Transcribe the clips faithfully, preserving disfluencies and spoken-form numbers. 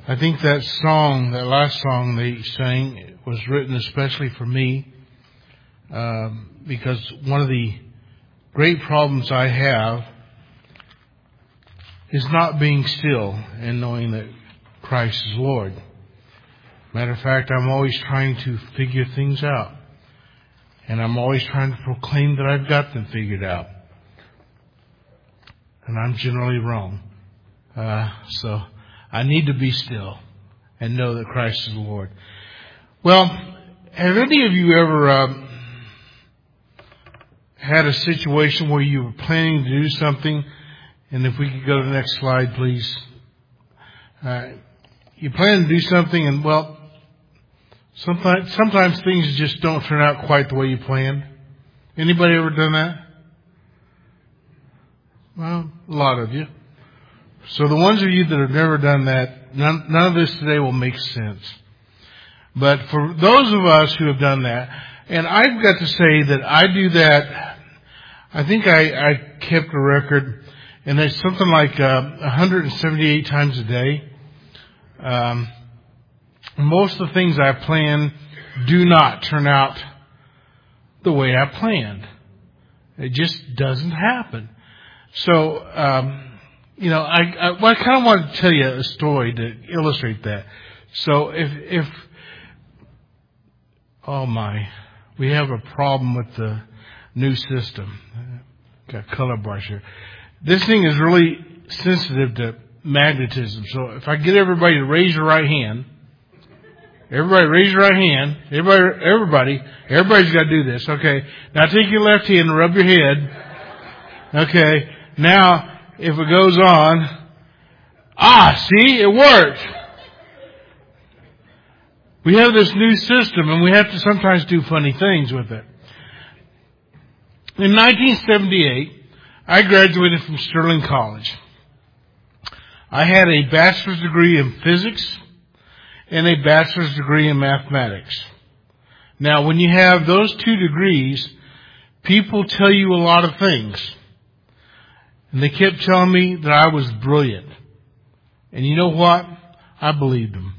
I think that song, that last song they sang, was written especially for me, um, because one of the great problems I have is not being still and knowing that Christ is Lord. Matter of fact, I'm always trying to figure things out. And I'm always trying to proclaim that I've got them figured out. And I'm generally wrong. Uh, so I need to be still and know that Christ is Lord. Well, have any of you ever um, had a situation where you were planning to do something? And if we could go to the next slide, please. Uh, you plan to do something and, well, sometimes, sometimes things just don't turn out quite the way you planned. Anybody ever done that? Well, a lot of you. So the ones of you that have never done that, none, none of this today will make sense. But for those of us who have done that, and I've got to say that I do that, I think I, I kept a record, and it's something like uh, one hundred seventy-eight times a day. Um, most of the things I plan do not turn out the way I planned. It just doesn't happen. So, um, you know, I, I, well, I kind of want to tell you a story to illustrate that. So if, if, oh my, we have a problem with the new system. Got color bars here. This thing is really sensitive to magnetism. So if I get everybody to raise your right hand, everybody raise your right hand, everybody, everybody, everybody's got to do this. Okay. Now take your left hand and rub your head. Okay. Now, if it goes on, ah, see, it worked. We have this new system and we have to sometimes do funny things with it. In nineteen seventy-eight, I graduated from Sterling College. I had a bachelor's degree in physics and a bachelor's degree in mathematics. Now, when you have those two degrees, people tell you a lot of things. And they kept telling me that I was brilliant. And you know what? I believed them.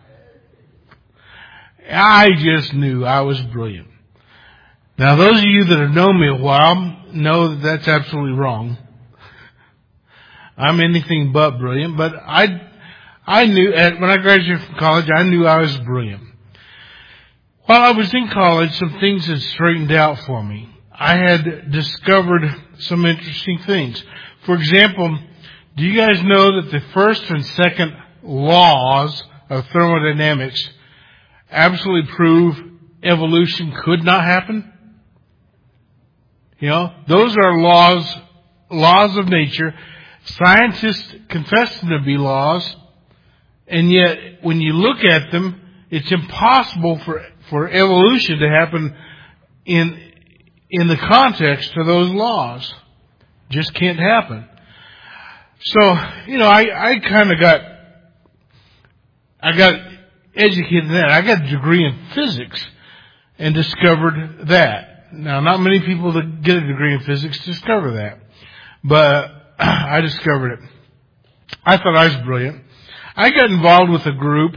I just knew I was brilliant. Now, those of you that have known me a while know that that's absolutely wrong. I'm anything but brilliant, but I, I knew, when I graduated from college, I knew I was brilliant. While I was in college, some things had straightened out for me. I had discovered some interesting things. For example, do you guys know that the first and second laws of thermodynamics absolutely prove evolution could not happen? You know, those are laws, laws of nature. Scientists confess them to be laws, and yet when you look at them, it's impossible for, for evolution to happen in in the context of those laws. Just can't happen. So, you know, I, I kind of got, I got educated in that. I got a degree in physics and discovered that. Now, not many people that get a degree in physics discover that. But I discovered it. I thought I was brilliant. I got involved with a group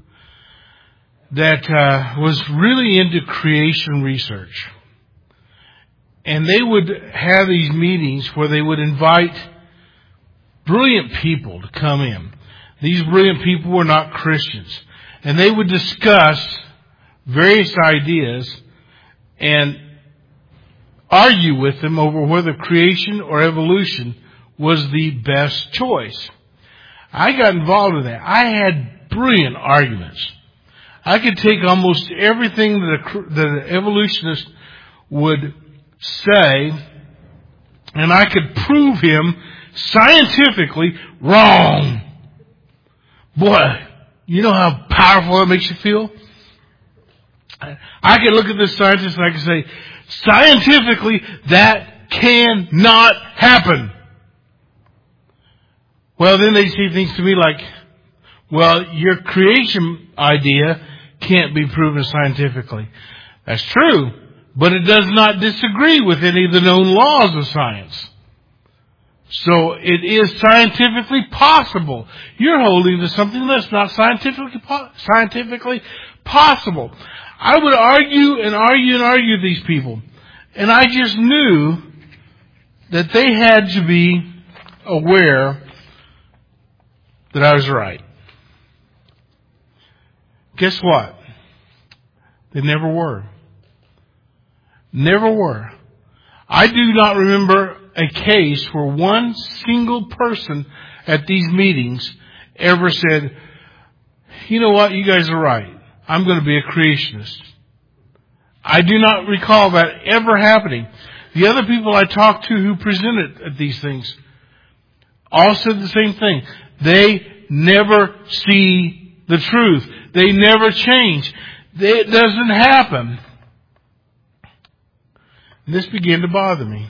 that uh, was really into creation research. And they would have these meetings where they would invite brilliant people to come in. These brilliant people were not Christians. And they would discuss various ideas and argue with them over whether creation or evolution was the best choice. I got involved in that. I had brilliant arguments. I could take almost everything that, a, that an evolutionist would say, and I could prove him scientifically wrong. Boy, you know how powerful that makes you feel? I could look at this scientist and I could say, scientifically, that cannot happen. Well, then they say things to me like, well, your creation idea can't be proven scientifically. That's true. But it does not disagree with any of the known laws of science. So it is scientifically possible. You're holding to something that's not scientifically po- scientifically possible. I would argue and argue and argue with these people. And I just knew that they had to be aware that I was right. Guess what? They never were. Never were. I do not remember a case where one single person at these meetings ever said, you know what, you guys are right. I'm going to be a creationist. I do not recall that ever happening. The other people I talked to who presented at these things all said the same thing. They never see the truth. They never change. It doesn't happen. And this began to bother me.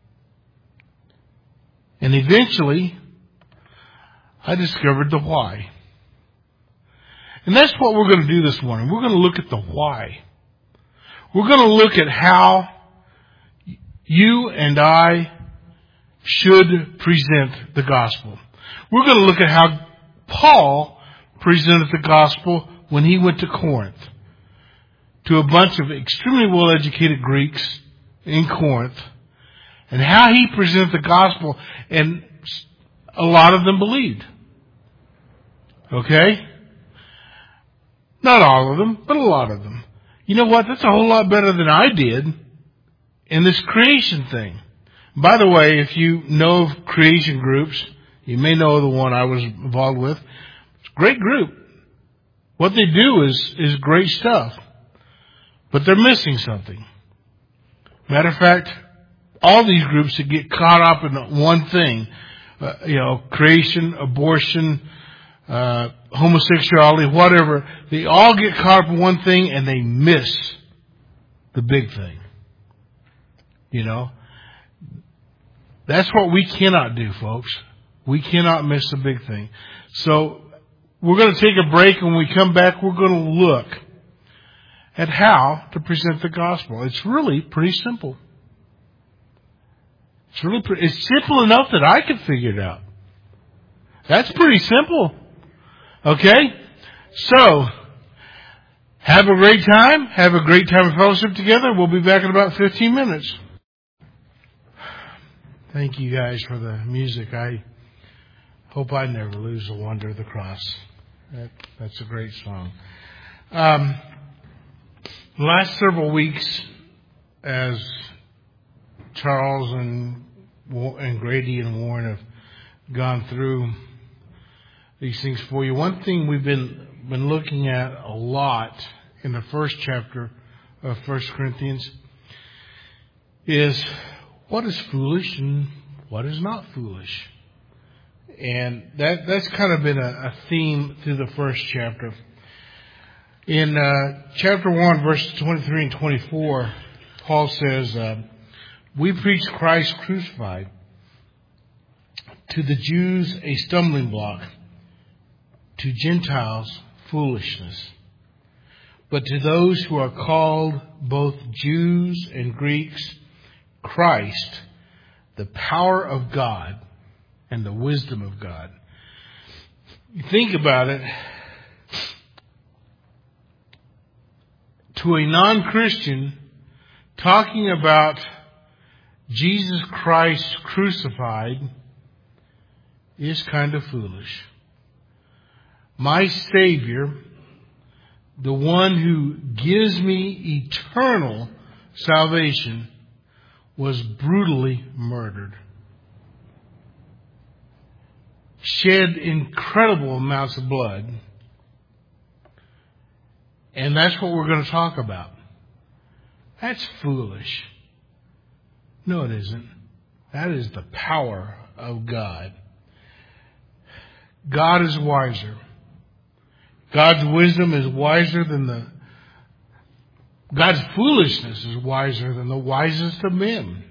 And eventually, I discovered the why. And that's what we're going to do this morning. We're going to look at the why. We're going to look at how you and I should present the gospel. We're going to look at how Paul presented the gospel when he went to Corinth to a bunch of extremely well-educated Greeks in Corinth, and how he presented the gospel, and a lot of them believed. Okay? Not all of them, but a lot of them. You know what? That's a whole lot better than I did in this creation thing. By the way, if you know of creation groups, you may know the one I was involved with. It's a great group. What they do is, is great stuff. But they're missing something. Matter of fact, all these groups that get caught up in one thing, uh, you know, creation, abortion, uh, homosexuality, whatever, they all get caught up in one thing and they miss the big thing. You know? That's what we cannot do, folks. We cannot miss the big thing. So, we're going to take a break, and when we come back, we're going to look at how to present the gospel. It's really pretty simple. It's really pretty, it's simple enough that I could figure it out. That's pretty simple. Okay? So, have a great time. Have a great time of fellowship together. We'll be back in about fifteen minutes. Thank you guys for the music. I hope I never lose the wonder of the cross. That, that's a great song. Um, the last several weeks, as Charles and and Grady and Warren have gone through these things for you, one thing we've been been looking at a lot in the first chapter of First Corinthians is what is foolish and what is not foolish. And that that's kind of been a, a theme through the first chapter. In uh, chapter one, verses twenty-three and twenty-four, Paul says, uh, we preach Christ crucified, to the Jews a stumbling block, to Gentiles foolishness. But to those who are called, both Jews and Greeks, Christ, the power of God and the wisdom of God. You think about it. To a non-Christian, talking about Jesus Christ crucified is kind of foolish. My Savior, the one who gives me eternal salvation, was brutally murdered. Shed incredible amounts of blood. And that's what we're going to talk about. That's foolish. No, it isn't. That is the power of God. God is wiser. God's wisdom is wiser than the... God's foolishness is wiser than the wisest of men.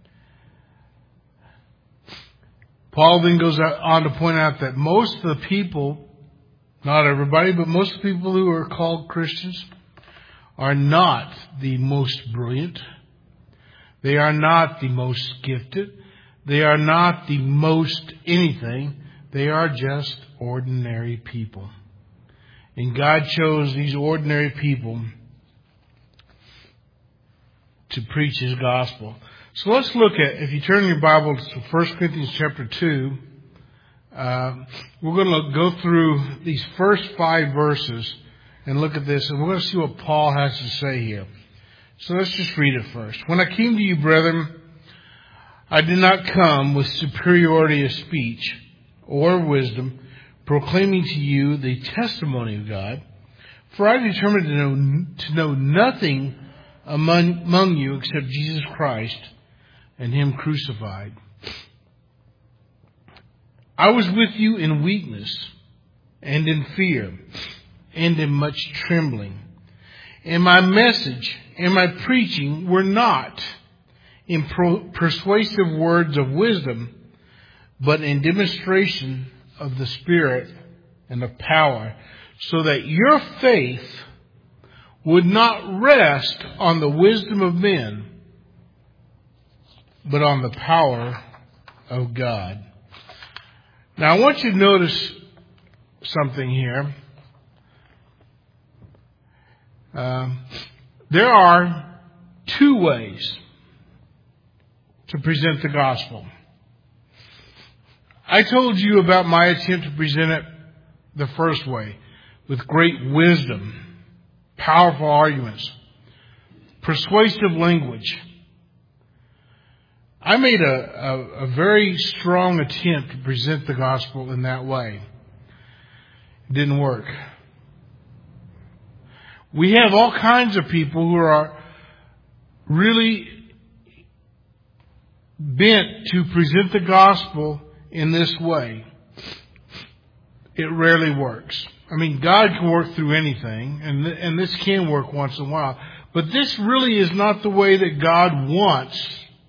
Paul then goes on to point out that most of the people, not everybody, but most of the people who are called Christians are not the most brilliant. They are not the most gifted. They are not the most anything. They are just ordinary people. And God chose these ordinary people to preach His gospel. So let's look at, if you turn your Bible to First Corinthians chapter two, uh, we're going to go through these first five verses and look at this, and we're going to see what Paul has to say here. So let's just read it first. When I came to you, brethren, I did not come with superiority of speech or wisdom, proclaiming to you the testimony of God. For I determined to know, to know nothing among, among you except Jesus Christ and Him crucified. I was with you in weakness and in fear and in much trembling. And my message and my preaching were not in pro- persuasive words of wisdom, but in demonstration of the Spirit and of power, so that your faith would not rest on the wisdom of men, but on the power of God. Now I want you to notice something here. Um, there are two ways to present the gospel. I told you about my attempt to present it the first way, with great wisdom, powerful arguments, persuasive language. I made a, a, a very strong attempt to present the gospel in that way. It didn't work. We have all kinds of people who are really bent to present the gospel in this way. It rarely works. I mean, God can work through anything, and th- and this can work once in a while. But this really is not the way that God wants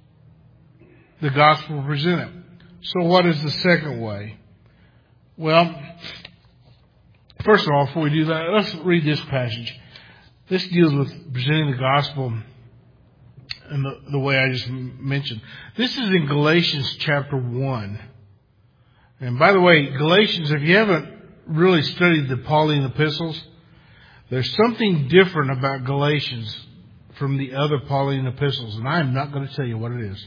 the gospel presented. So what is the second way? Well, first of all, before we do that, let's read this passage. This deals with presenting the gospel in the, the way I just mentioned. This is in Galatians chapter one. And by the way, Galatians, if you haven't really studied the Pauline epistles, there's something different about Galatians from the other Pauline epistles, and I'm not going to tell you what it is.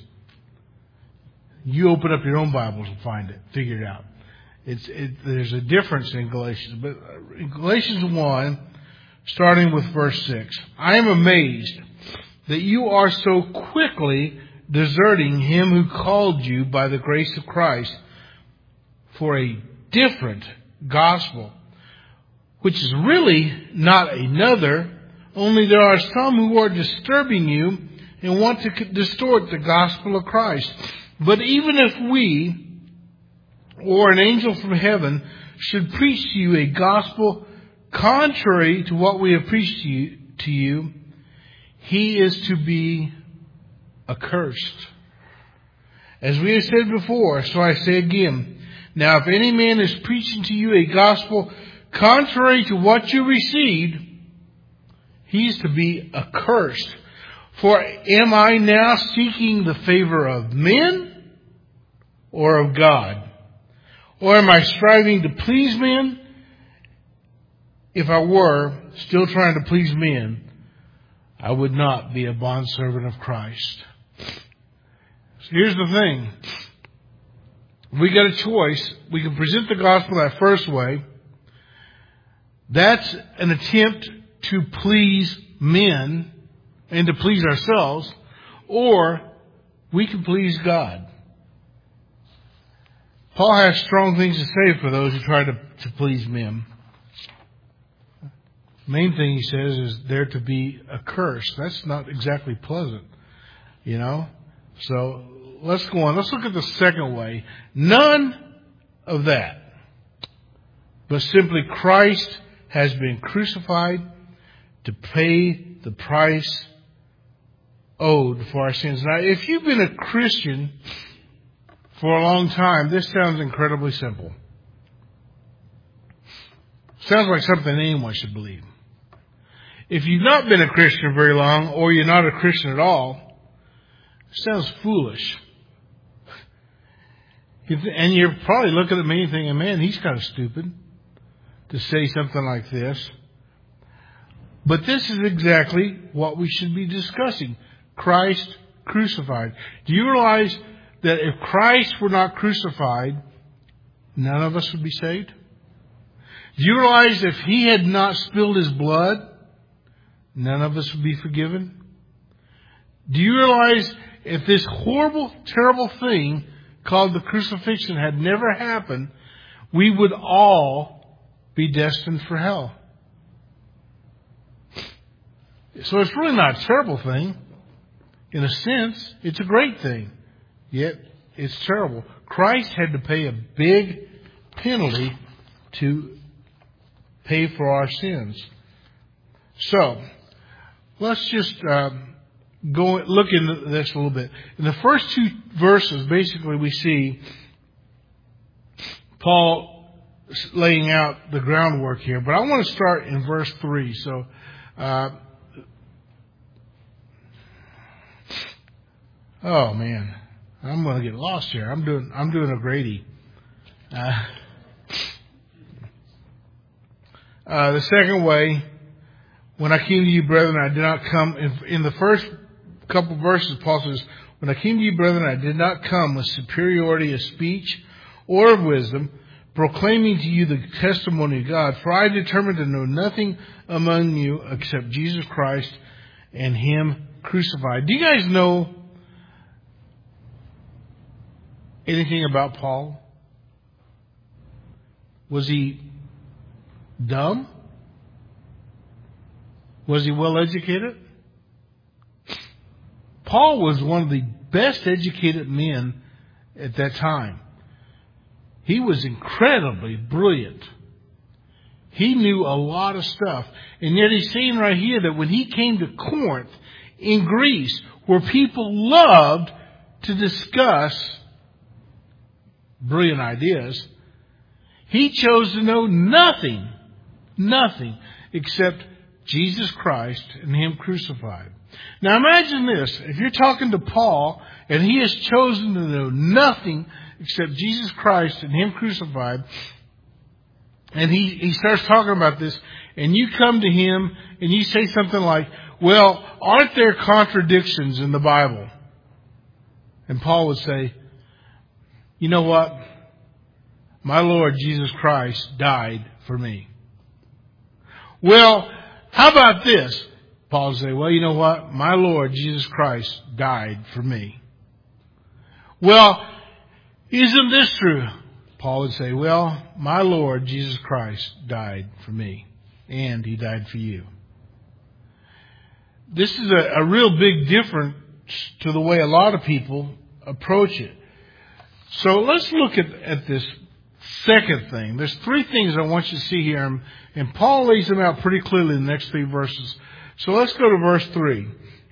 You open up your own Bibles and find it, figure it out. It's it, there's a difference in Galatians, but in Galatians one, starting with verse six, I am amazed that you are so quickly deserting Him who called you by the grace of Christ for a different gospel, which is really not another, only there are some who are disturbing you and want to distort the gospel of Christ. But even if we, or an angel from heaven, should preach to you a gospel contrary to what we have preached to you, to you, he is to be accursed. As we have said before, so I say again, now if any man is preaching to you a gospel contrary to what you received, he is to be accursed. For am I now seeking the favor of men or of God? Or am I striving to please men? If I were still trying to please men, I would not be a bondservant of Christ. So here's the thing. We got a choice. We can present the gospel that first way. That's an attempt to please men and to please ourselves, or we can please God. Paul has strong things to say for those who try to, to please men. Main thing he says is they're to be accursed. That's not exactly pleasant, you know. So let's go on. Let's look at the second way. None of that, but simply Christ has been crucified to pay the price owed for our sins. Now, if you've been a Christian for a long time, this sounds incredibly simple. Sounds like something anyone should believe. If you've not been a Christian very long, or you're not a Christian at all, it sounds foolish. And you're probably looking at me thinking, man, he's kind of stupid to say something like this. But this is exactly what we should be discussing. Christ crucified. Do you realize that if Christ were not crucified, none of us would be saved? Do you realize if he had not spilled his blood, none of us would be forgiven? Do you realize if this horrible, terrible thing called the crucifixion had never happened, we would all be destined for hell? So it's really not a terrible thing. In a sense, it's a great thing. Yet, it's terrible. Christ had to pay a big penalty to pay for our sins. So, let's just um, go look into this a little bit. In the first two verses, basically we see Paul laying out the groundwork here. But I want to start in verse three. So, uh, oh man, I'm going to get lost here. I'm doing I'm doing a Grady. Uh, uh, the second way, when I came to you, brethren, I did not come. In, in the first couple verses, Paul says, when I came to you, brethren, I did not come with superiority of speech or of wisdom, proclaiming to you the testimony of God. For I determined to know nothing among you except Jesus Christ and Him crucified. Do you guys know anything about Paul? Was he dumb? Was he well educated? Paul was one of the best educated men at that time. He was incredibly brilliant. He knew a lot of stuff. And yet he's saying right here that when he came to Corinth in Greece, where people loved to discuss brilliant ideas, he chose to know nothing, nothing except Jesus Christ and Him crucified. Now imagine this. If you're talking to Paul and he has chosen to know nothing except Jesus Christ and Him crucified, and he, he starts talking about this, and you come to him and you say something like, well, aren't there contradictions in the Bible? And Paul would say, you know what? My Lord Jesus Christ died for me. Well, how about this? Paul would say, well, you know what? My Lord Jesus Christ died for me. Well, isn't this true? Paul would say, well, my Lord Jesus Christ died for me, and He died for you. This is a, a real big difference to the way a lot of people approach it. So let's look at, at this second thing. There's three things I want you to see here, and, and Paul lays them out pretty clearly in the next three verses. So let's go to verse three.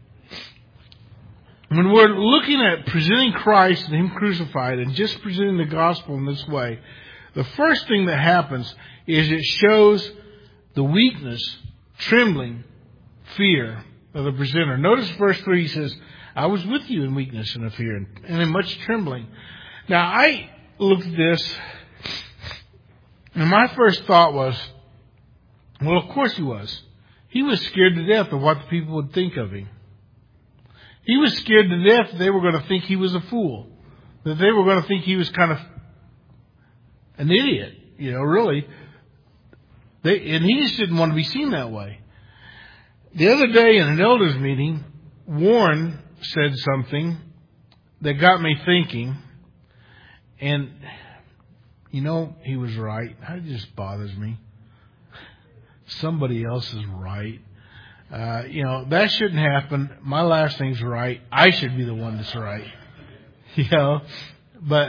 When we're looking at presenting Christ and Him crucified and just presenting the gospel in this way, the first thing that happens is it shows the weakness, trembling, fear of the presenter. Notice verse three, he says, I was with you in weakness and in fear and in much trembling. Now, I looked at this, and my first thought was, well, of course he was. He was scared to death of what the people would think of him. He was scared to death that they were going to think he was a fool, that they were going to think he was kind of an idiot, you know, really. They, and he just didn't want to be seen that way. The other day in an elders meeting, Warren said something that got me thinking. And, you know, he was right. It just bothers me. Somebody else is right. Uh, you know, that shouldn't happen. My last name's right. I should be the one that's right. You know, but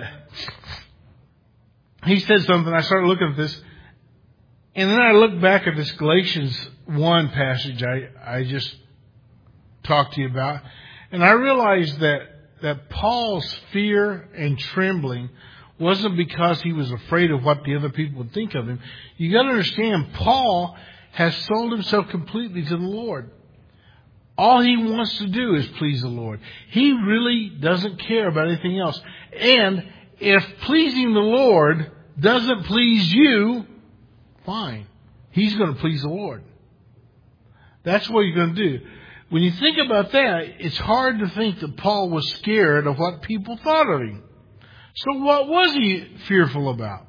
he said something. I started looking at this. And then I looked back at this Galatians one passage I, I just talked to you about. And I realized that, that Paul's fear and trembling wasn't because he was afraid of what the other people would think of him. You got to understand, Paul has sold himself completely to the Lord. All he wants to do is please the Lord. He really doesn't care about anything else. And if pleasing the Lord doesn't please you, fine. He's going to please the Lord. That's what you're going to do. When you think about that, it's hard to think that Paul was scared of what people thought of him. So what was he fearful about?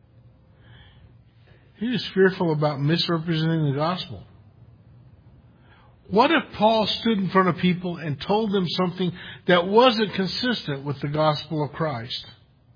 He was fearful about misrepresenting the gospel. What if Paul stood in front of people and told them something that wasn't consistent with the gospel of Christ?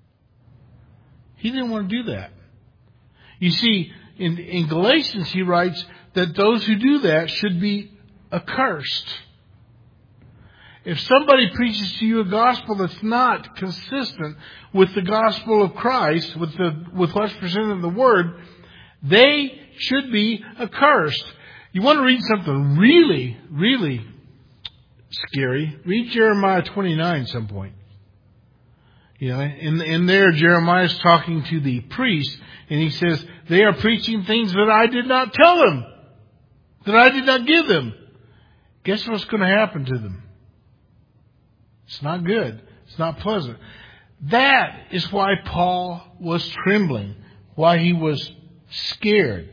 He didn't want to do that. You see, in, in Galatians he writes that those who do that should be accursed. If somebody preaches to you a gospel that's not consistent with the gospel of Christ, with the with what's presented in the Word, they should be accursed. You want to read something really, really scary? Read Jeremiah twenty-nine at some point. You know, in, in there, Jeremiah is talking to the priest, and he says, they are preaching things that I did not tell them, that I did not give them. Guess what's going to happen to them? It's not good. It's not pleasant. That is why Paul was trembling, why he was scared.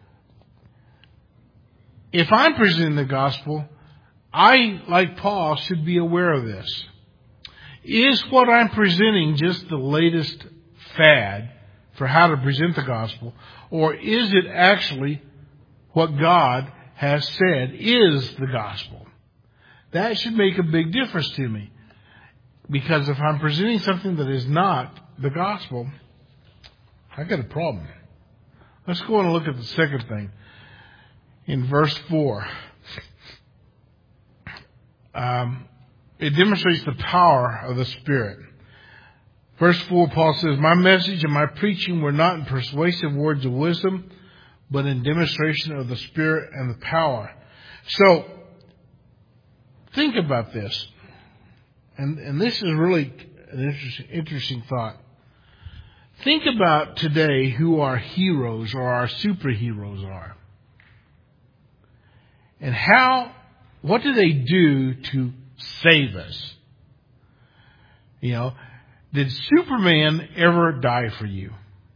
If I'm presenting the gospel, I, like Paul, should be aware of this. Is what I'm presenting just the latest fad for how to present the gospel, or is it actually what God has said is the gospel? That should make a big difference to me. Because if I'm presenting something that is not the gospel, I got a problem. Let's go on and look at the second thing. In verse four, um, it demonstrates the power of the Spirit. Verse four, Paul says, my message and my preaching were not in persuasive words of wisdom, but in demonstration of the Spirit and the power. So, think about this. And, and this is really an interesting, interesting thought. Think about today who our heroes or our superheroes are. And how, what do they do to save us? You know, did Superman ever die for you?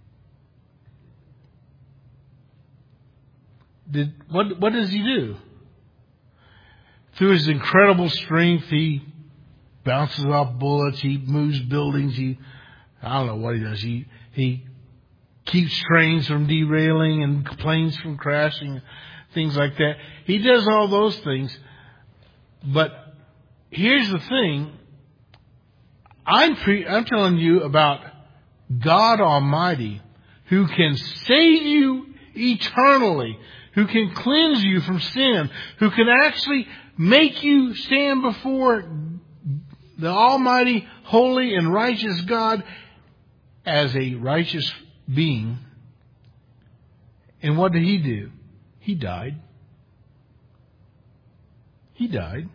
Did, what, what does he do? Through his incredible strength, he bounces off bullets, he moves buildings, he, I don't know what he does. He, he keeps trains from derailing and planes from crashing, things like that. He does all those things. But here's the thing. I'm pre- I'm telling you about God Almighty, who can save you eternally, who can cleanse you from sin, who can actually make you stand before the Almighty, holy, and righteous God as a righteous being. And what did he do? He died. He died.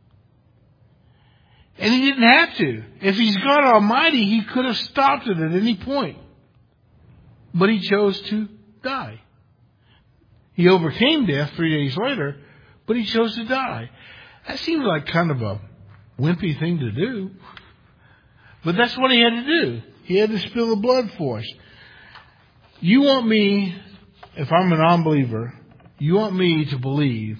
And he didn't have to. If he's God Almighty, he could have stopped it at any point. But he chose to die. He overcame death three days later, but he chose to die. That seems like kind of a wimpy thing to do. But that's what he had to do. He had to spill the blood for us. You want me, if I'm a non-believer, you want me to believe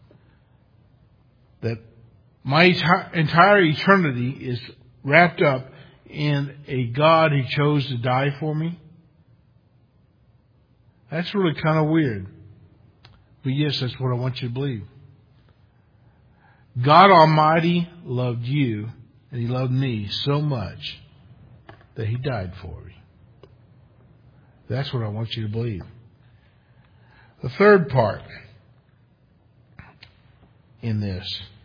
that my entire eternity is wrapped up in a God who chose to die for me? That's really kind of weird. But yes, that's what I want you to believe. God Almighty loved you, and He loved me so much that He died for me. That's what I want you to believe. The third part in this,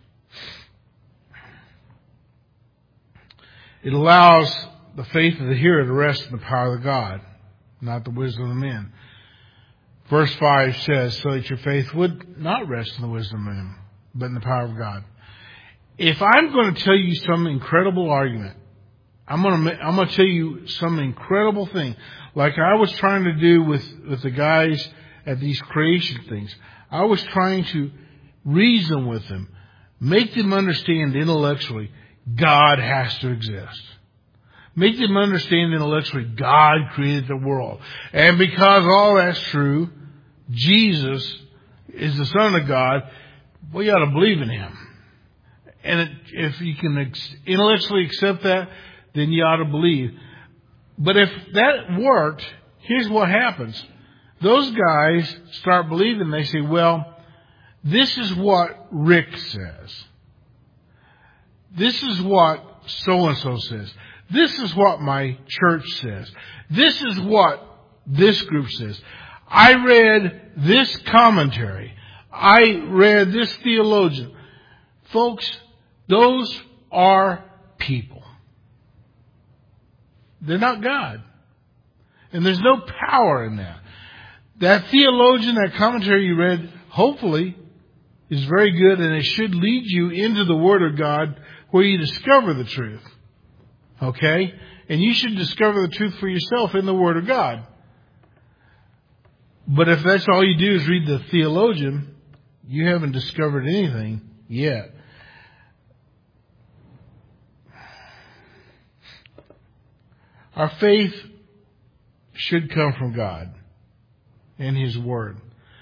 it allows the faith of the hearer to rest in the power of God, not the wisdom of men. Verse five says, so that your faith would not rest in the wisdom of men, but in the power of God. If I'm going to tell you some incredible argument, I'm going to I'm going to tell you some incredible thing, like I was trying to do with, with the guys at these creation things. I was trying to reason with them, make them understand intellectually God has to exist. Make them understand intellectually God created the world. And because all that's true, Jesus is the Son of God, we ought to believe in Him. And it, if you can ex- intellectually accept that, then you ought to believe. But if that worked, here's what happens. Those guys start believing. They say, well, this is what Rick says. This is what so-and-so says. This is what my church says. This is what this group says. I read this commentary. I read this theologian. Folks, those are people. They're not God. And there's no power in that. That theologian, that commentary you read, hopefully, is very good, and it should lead you into the Word of God where you discover the truth. Okay? And you should discover the truth for yourself in the Word of God. But if that's all you do is read the theologian, you haven't discovered anything yet. Our faith should come from God and His Word.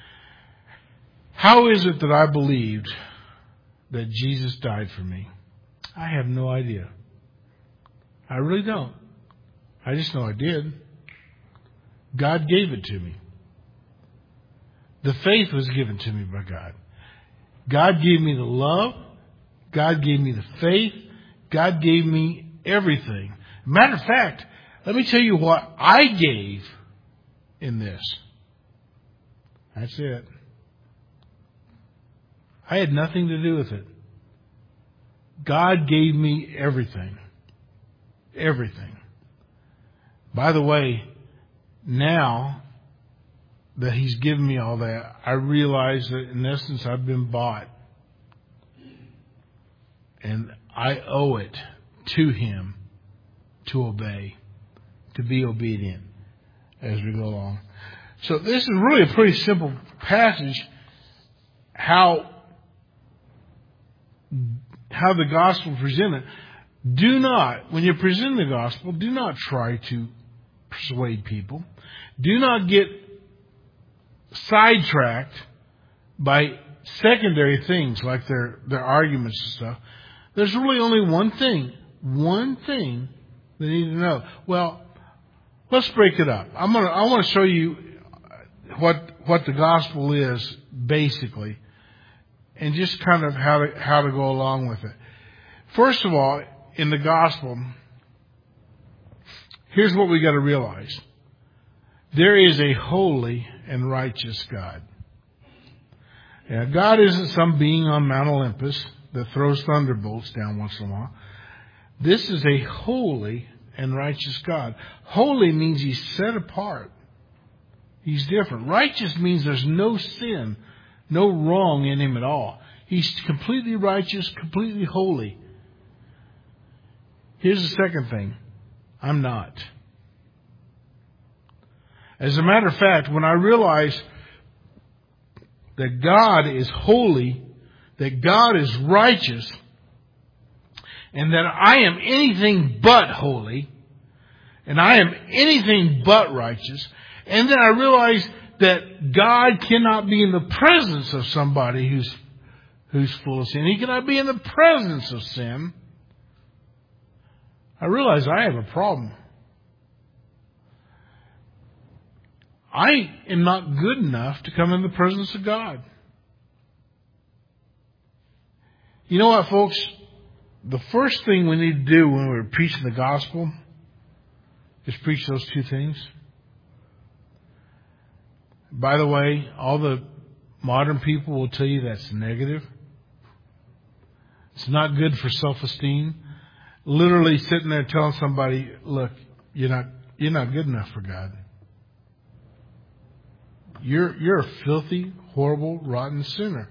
How is it that I believed that Jesus died for me? I have no idea. I really don't. I just know I did. God gave it to me. The faith was given to me by God. God gave me the love. God gave me the faith. God gave me everything. Matter of fact, let me tell you what I gave in this. That's it. I had nothing to do with it. God gave me everything. Everything. By the way, now that He's given me all that, I realize that in essence I've been bought. And I owe it to Him to obey, to be obedient as we go along. So this is really a pretty simple passage, how, how the gospel is presented. Do not, when you present the gospel, do not try to persuade people. Do not get sidetracked by secondary things like their, their arguments and stuff. There's really only one thing, one thing they need to know. Well, let's break it up. I'm gonna, I want to show you what, what the gospel is basically, and just kind of how to, how to go along with it. First of all, in the gospel, here's what we got to realize. There is a holy and righteous God. Now, God isn't some being on Mount Olympus that throws thunderbolts down once in a while. This is a holy and righteous God. Holy means He's set apart. He's different. Righteous means there's no sin, no wrong in Him at all. He's completely righteous, completely holy. Here's the second thing. I'm not. As a matter of fact, when I realize that God is holy, that God is righteous, and that I am anything but holy, and I am anything but righteous, and then I realize that God cannot be in the presence of somebody who's who's full of sin. He cannot be in the presence of sin. I realize I have a problem. I am not good enough to come in the presence of God. You know what, folks? The first thing we need to do when we're preaching the gospel is preach those two things. By the way, all the modern people will tell you that's negative. It's not good for self-esteem. Literally sitting there telling somebody, look, you're not, you're not good enough for God. You're, you're a filthy, horrible, rotten sinner.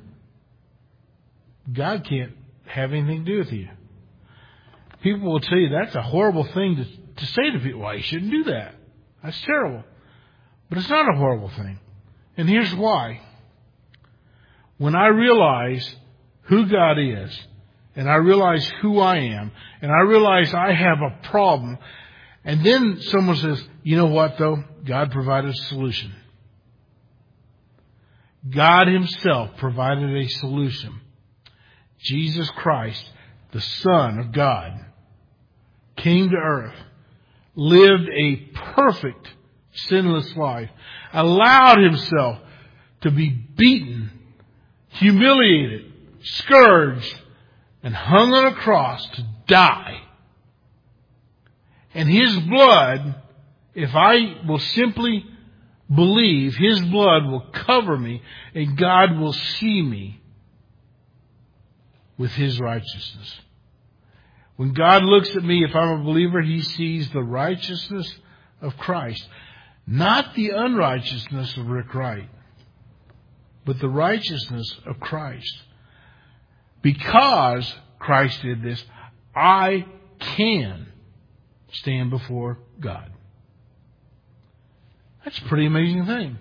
God can't have anything to do with you. People will tell you that's a horrible thing to, to say to people. Why, you shouldn't do that. That's terrible. But it's not a horrible thing. And here's why. When I realize who God is, and I realize who I am, and I realize I have a problem, And then someone says, you know what though? God provided a solution. God himself provided a solution. Jesus Christ, the Son of God, came to earth, lived a perfect, sinless life, allowed himself to be beaten, humiliated, scourged, and hung on a cross to die. And his blood, if I will simply believe, his blood will cover me and God will see me with his righteousness. When God looks at me, if I'm a believer, he sees the righteousness of Christ. Not the unrighteousness of Rick Wright, but the righteousness of Christ. Because Christ did this, I can stand before God. That's a pretty amazing thing.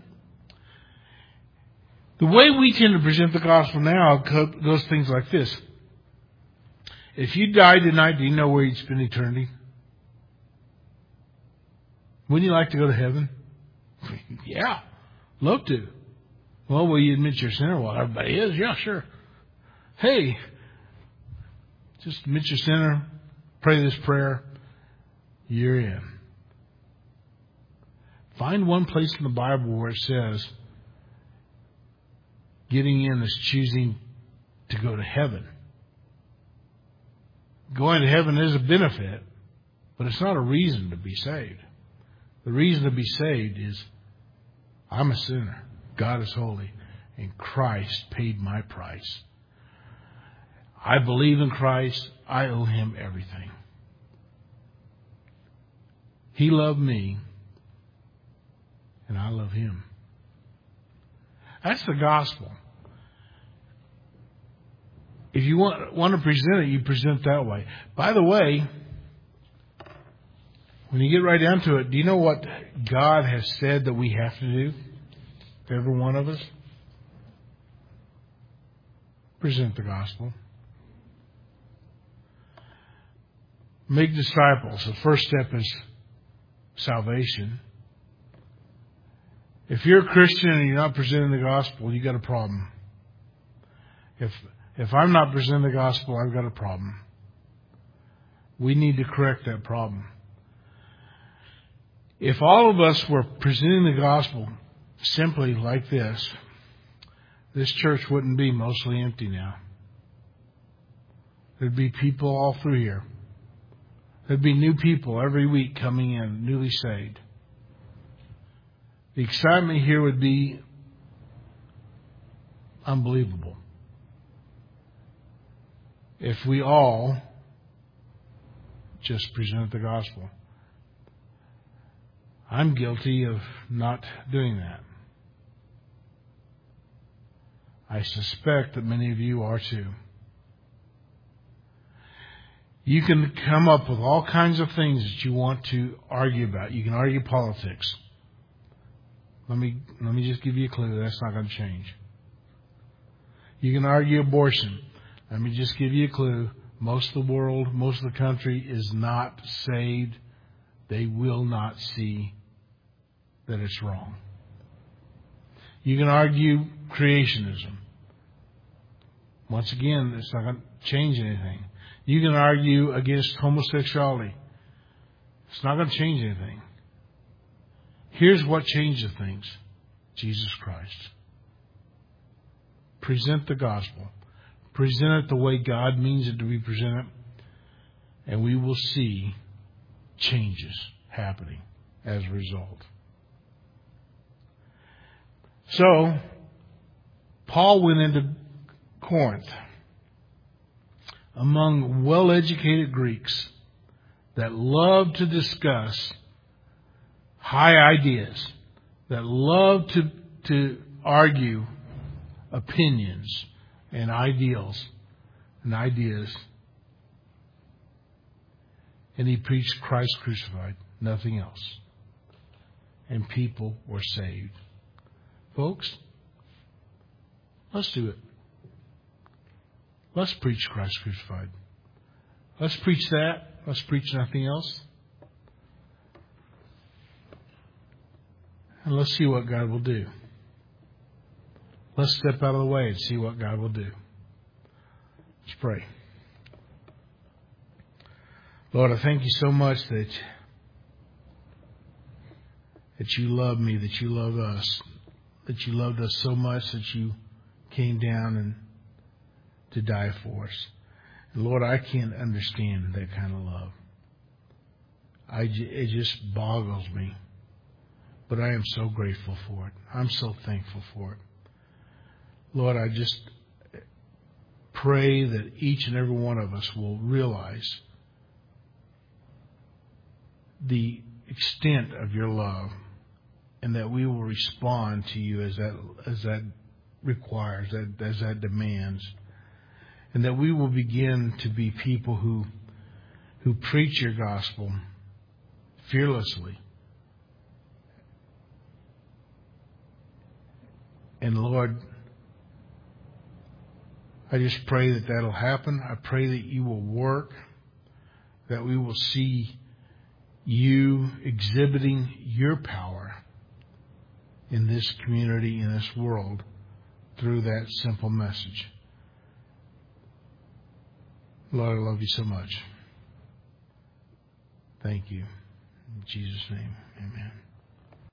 The way we tend to present the gospel now goes things like this. If you died tonight, do you know where you'd spend eternity? Wouldn't you like to go to heaven? Yeah, love to. Well, will you admit you're a sinner? Well, everybody is. Yeah, sure. Hey, just admit you're a sinner. Pray this prayer. You're in. Find one place in the Bible where it says getting in is choosing to go to heaven. Going to heaven is a benefit, but it's not a reason to be saved. The reason to be saved is I'm a sinner. God is holy, and Christ paid my price. I believe in Christ. I owe him everything. He loved me, and I love him. That's the gospel. If you want, want to present it, you present it that way. By the way, when you get right down to it, do you know what God has said that we have to do? Every one of us? Present the gospel. Make disciples. The first step is salvation. If you're a Christian and you're not presenting the gospel, you got a problem. If if I'm not presenting the gospel, I've got a problem. We need to correct that problem. If all of us were presenting the gospel simply like this, this church wouldn't be mostly empty now. There'd be people all through here. There'd be new people every week coming in, newly saved. The excitement here would be unbelievable if we all just presented the gospel. I'm guilty of not doing that. I suspect that many of you are too. You can come up with all kinds of things that you want to argue about. You can argue politics. Let me let me just give you a clue. That's not going to change. You can argue abortion. Let me just give you a clue. Most of the world, most of the country is not saved. They will not see that it's wrong. You can argue creationism. Once again, it's not going to change anything. You can argue against homosexuality. It's not going to change anything. Here's what changes things. Jesus Christ. Present the gospel. Present it the way God means it to be presented. And we will see changes happening as a result. So, Paul went into Corinth among well-educated Greeks that loved to discuss high ideas, that loved to, to argue opinions and ideals and ideas. And he preached Christ crucified, nothing else. And people were saved. Folks, let's do it. Let's preach Christ crucified. Let's preach that. Let's preach nothing else. And let's see what God will do. Let's step out of the way and see what God will do. Let's pray. Lord, I thank you so much that, that you love me, that you love us, that you loved us so much that you came down and to die for us. And Lord, I can't understand that kind of love. I, it just boggles me. But I am so grateful for it. I'm so thankful for it. Lord, I just pray that each and every one of us will realize the extent of your love, and that we will respond to you as that as that requires, that as that demands, and that we will begin to be people who who preach your gospel fearlessly. And Lord, I just pray that that'll happen. I pray that you will work, that we will see you exhibiting your power in this community, in this world, through that simple message. Lord, I love you so much. Thank you. In Jesus' name, amen.